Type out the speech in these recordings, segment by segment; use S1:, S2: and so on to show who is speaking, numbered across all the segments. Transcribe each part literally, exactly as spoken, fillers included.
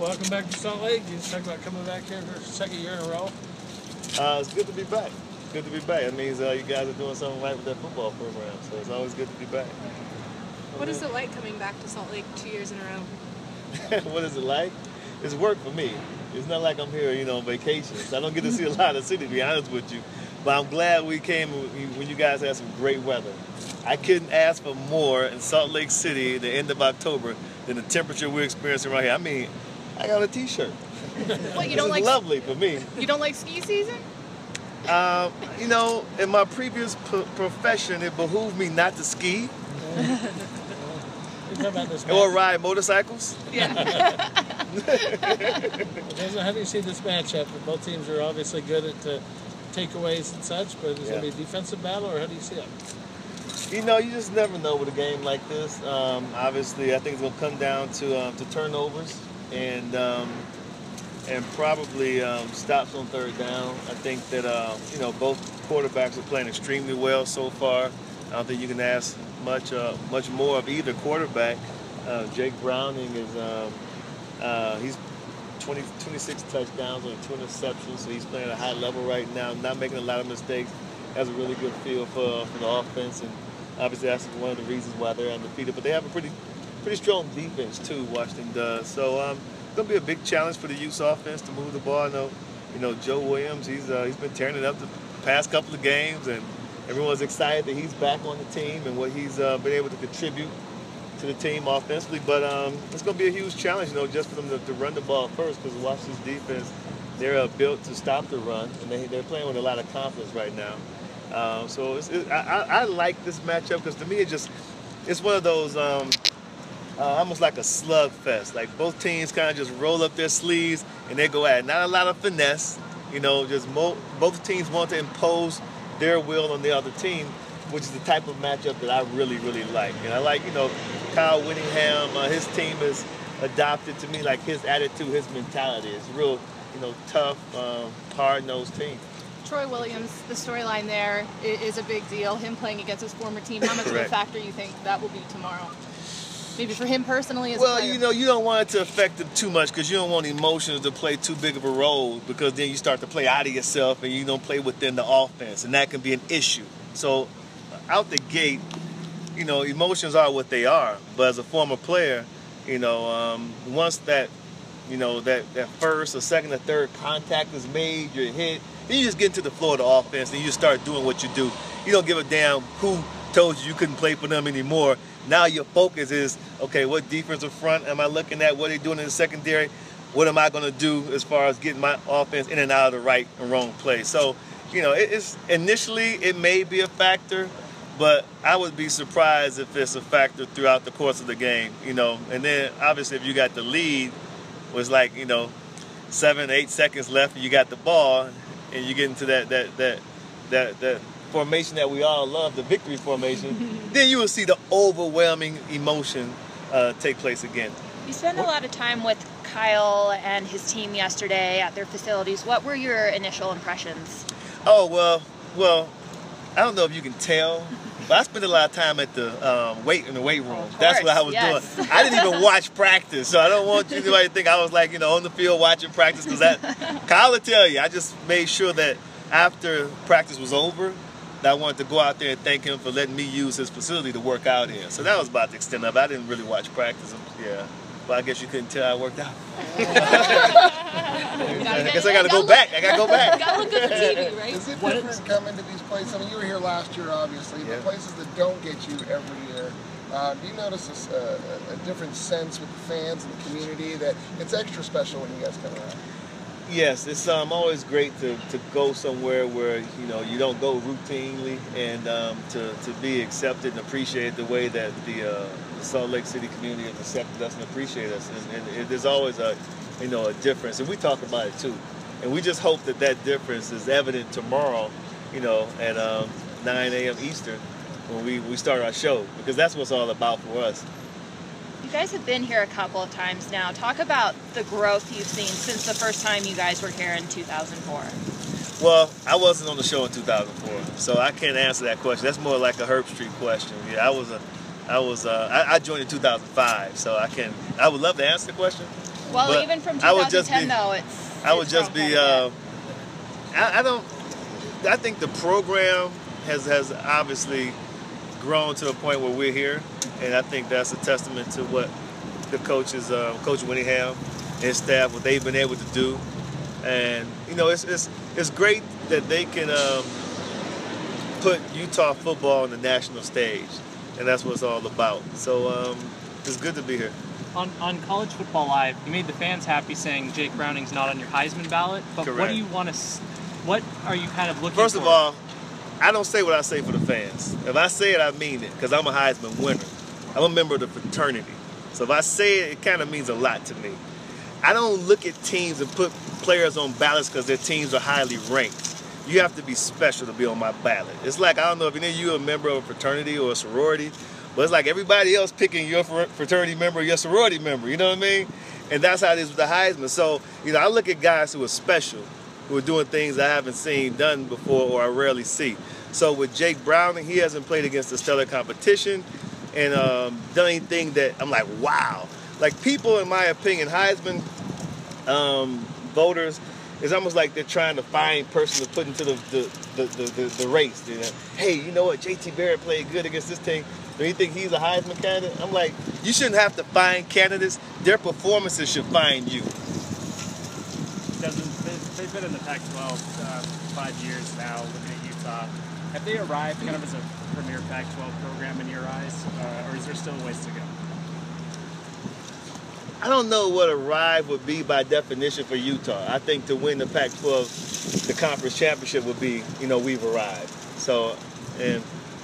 S1: welcome back to Salt Lake. You just talked about coming back here for a second year in a row.
S2: Uh, it's good to be back. Good to be back. It means uh, you guys are doing something right with that football program, so it's always good to be back.
S3: What is it like coming back to Salt Lake two years in a row?
S2: What is it like? It's work for me. It's not like I'm here, you know, on vacation. So I don't get to see a lot of the city, to be honest with you. But I'm glad we came when you guys had some great weather. I couldn't ask for more in Salt Lake City at the end of October than the temperature we're experiencing right here. I mean, I got a T-shirt.
S3: What, you don't like?
S2: Lovely for me.
S3: You don't like ski season?
S2: Uh, you know, in my previous p profession, it behooved me not to ski or ride motorcycles.
S3: Yeah.
S1: How do you see this matchup? Both teams are obviously good at uh, takeaways and such, but is
S2: yeah.
S1: it going to be a defensive battle, or how do you see it?
S2: You know, you just never know with a game like this. Um, obviously, I think it's going to come down to um, to turnovers and um, and probably um, stops on third down. I think that uh, you know both quarterbacks are playing extremely well so far. I don't think you can ask much uh, much more of either quarterback. Uh, Jake Browning is um, uh, he's twenty, twenty-six touchdowns and two interceptions, so he's playing at a high level right now, not making a lot of mistakes. Has a really good feel for for the offense, and obviously that's one of the reasons why they're undefeated. But they have a pretty pretty strong defense too, Washington does. So um, it's gonna be a big challenge for the Utes offense to move the ball. I know, you know, Joe Williams, he's uh, he's been tearing it up the past couple of games, and everyone's excited that he's back on the team and what he's uh, been able to contribute to the team offensively. But um, it's going to be a huge challenge, you know, just for them to, to run the ball first, because Washington's defense, they're uh, built to stop the run, and they, they're playing with a lot of confidence right now. Um, so it's, it, I, I like this matchup because to me it just it's one of those um, uh, almost like a slugfest. Like both teams kind of just roll up their sleeves and they go at it. Not a lot of finesse, you know. Just mo both teams want to impose their will on the other team, which is the type of matchup that I really, really like. And I like, you know, Kyle Whittingham. Uh, his team has adopted to me like his attitude, his mentality. It's real, you know, tough, um, hard-nosed team.
S3: Troy Williams, the storyline there is a big deal. Him playing against his former team. How much of a factor you think that will be tomorrow? Maybe for him personally as
S2: well,
S3: a player.
S2: you know, you don't want it to affect him too much because you don't want emotions to play too big of a role, because then you start to play out of yourself and you don't play within the offense, and that can be an issue. So out the gate, you know, emotions are what they are. But as a former player, you know, um, once that, you know, that, that first or second or third contact is made, you're hit, then you just get into the flow of the offense and you just start doing what you do. You don't give a damn who told you you couldn't play for them anymore. Now your focus is, okay, what defensive front am I looking at? What are they doing in the secondary? What am I going to do as far as getting my offense in and out of the right and wrong place? So, you know, it, it's initially it may be a factor, but I would be surprised if it's a factor throughout the course of the game, you know. And then obviously if you got the lead, was like, you know, seven, eight seconds left and you got the ball, and you get into that that that that that formation that we all love, the victory formation, then you will see the overwhelming emotion uh, take place again.
S4: You spent a lot of time with Kyle and his team yesterday at their facilities. What were your initial impressions?
S2: Oh, well, well, I don't know if you can tell, but I spent a lot of time at the um, weight in the weight room.
S4: Course,
S2: That's what I was
S4: yes.
S2: doing. I didn't even watch practice, so I don't want you to think I was like, you know, on the field watching practice, because that Kyle will tell you. I just made sure that after practice was over, that I wanted to go out there and thank him for letting me use his facility to work out in. So that was about the extent of it. I didn't really watch practice. Yeah. But I guess you couldn't tell I worked out. I guess I got to go back. I got to go back.
S3: You got to look good for T V, right?
S5: Is it different coming to these places? I mean, you were here last year, obviously,
S2: yeah.
S5: but places that don't get you every year. Uh, do you notice a, a, a different sense with the fans and the community that it's extra special when you guys come around?
S2: Yes, it's um, always great to, to go somewhere where, you know, you don't go routinely, and um, to, to be accepted and appreciated the way that the, uh, the Salt Lake City community has accepted us and appreciated us. And, and, and there's always a, you know, a difference, and we talk about it too. And we just hope that that difference is evident tomorrow, you know, at um, nine A M Eastern when we, we start our show, because that's what it's all about for us.
S4: You guys have been here a couple of times now. Talk about the growth you've seen since the first time you guys were here in two thousand four.
S2: Well, I wasn't on the show in two thousand four, so I can't answer that question. That's more like a Herb Street question. Yeah, I was a, I was, uh, I, I joined in two thousand five, so I can. I would love to answer the question,
S4: Well,
S2: But
S4: even from
S2: I would
S4: twenty ten,
S2: just be-
S4: though, it's.
S2: I would
S4: it's
S2: just
S4: grown
S2: be.
S4: quite a
S2: Uh,
S4: bit.
S2: I, I don't. I think the program has has obviously grown to a point where we're here, and I think that's a testament to what the coaches, uh, Coach Winningham and his staff, what they've been able to do. And you know, it's it's it's great that they can um, put Utah football on the national stage, and that's what it's all about. So um, it's good to be here.
S6: On, on College Football Live, you made the fans happy saying Jake Browning's not on your Heisman ballot. But what
S2: Correct.
S6: do you want to? What are you kind of looking
S2: First
S6: for?
S2: of all, I don't say what I say for the fans. If I say it, I mean it, because I'm a Heisman winner. I'm a member of the fraternity. So if I say it, it kind of means a lot to me. I don't look at teams and put players on ballots because their teams are highly ranked. You have to be special to be on my ballot. It's like, I don't know if any of you are a member of a fraternity or a sorority, but it's like everybody else picking your fraternity member or your sorority member, you know what I mean? And that's how it is with the Heisman. So, you know, I look at guys who are special, who are doing things I haven't seen done before or I rarely see. So with Jake Browning, he hasn't played against the stellar competition and um, done anything that I'm like, wow. Like, people, in my opinion, Heisman um, voters, it's almost like they're trying to find person to put into the the, the, the, the, the race. You know? Hey, you know what? J T Barrett played good against this team. Do you think he's a Heisman candidate? I'm like, you shouldn't have to find candidates. Their performances should find you.
S7: Desmond, they've been in the Pac twelve uh, five years now, looking at Utah. Have they arrived kind of as a premier Pac twelve program in your eyes, uh, or is there still a ways to go?
S2: I don't know what arrive would be by definition for Utah. I think to win the Pac twelve, the conference championship would be, you know, we've arrived. So, and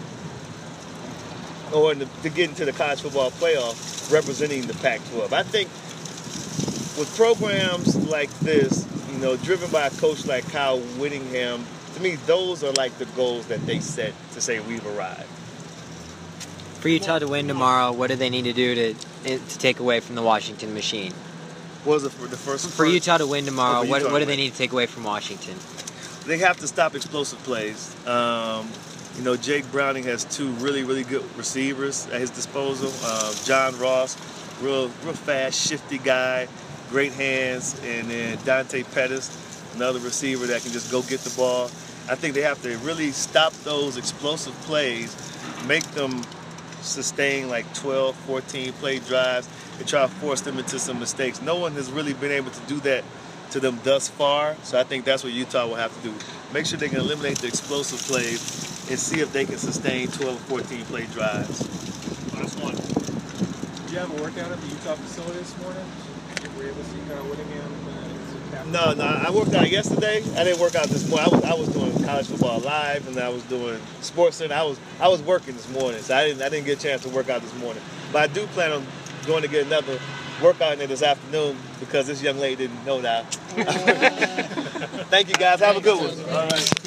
S2: or to, to get into the college football playoff representing the Pac twelve. I think with programs like this, you know, driven by a coach like Kyle Whittingham, to me, those are like the goals that they set to say we've arrived.
S8: For Utah to win tomorrow, what do they need to do to to take away from the Washington machine?
S2: What was it for the first?
S8: For Utah to win tomorrow,
S2: Oh, for
S8: what,
S2: Utah
S8: what
S2: to
S8: do they
S2: win.
S8: need to take away from Washington?
S2: They have to stop explosive plays. Um, you know, Jake Browning has two really, really good receivers at his disposal. Uh, John Ross, real, real fast, shifty guy, great hands, and then Dante Pettis, another receiver that can just go get the ball. I think they have to really stop those explosive plays, make them sustain like twelve, fourteen play drives, and try to force them into some mistakes. No one has really been able to do that to them thus far, so I think that's what Utah will have to do. Make sure they can eliminate the explosive plays and see if they can sustain twelve or fourteen play drives.
S7: Last one.
S9: Did you have a workout at the Utah facility this morning? Were you able to see Kyle Whittingham?
S2: No, no, I worked out yesterday. I didn't work out this morning. I was, I was doing College Football Live, and I was doing Sports Center. I was, I was working this morning, so I didn't, I didn't get a chance to work out this morning. But I do plan on going to get another workout in there this afternoon because this young lady didn't know that. Thank you, guys. Have a good one. All right.